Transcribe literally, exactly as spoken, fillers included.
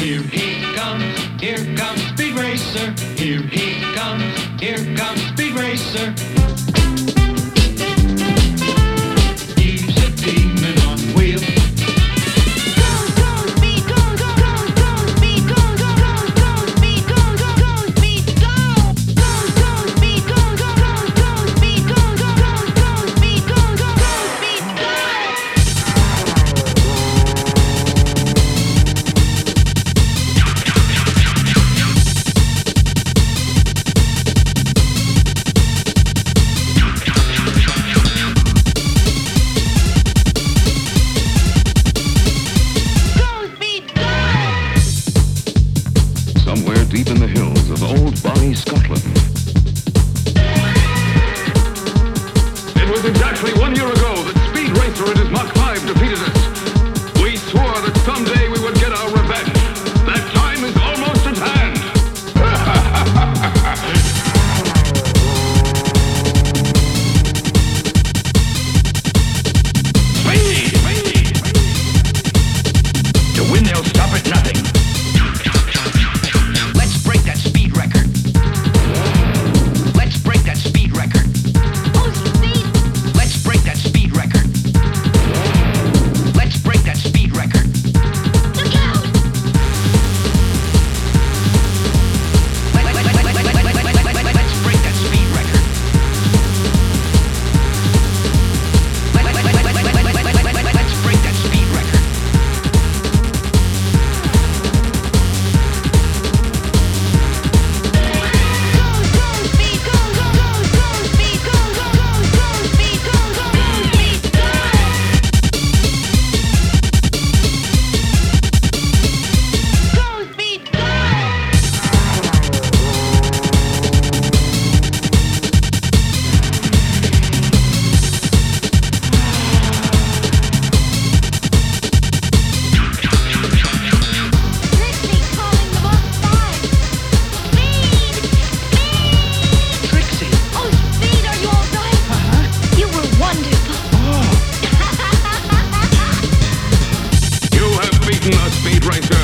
Here he comes, here comes Speed Racer. Here he comes, here comes Speed Racer. He's a demon on wheels. Somewhere deep in the hills of old Bonnie, Scotland. It was exactly one year ago that Speed Racer and his Mach five defeated us. We swore that someday we would get our revenge. That time is almost at hand. Speed! Speed! To win, they'll stop at nothing. Let's break that speed record. Let's break that speed record. Oh, speed! Let's break that speed record. Let's break that speed record. Look out! Let's break that speed record. Let's break that speed record. Speed Racer.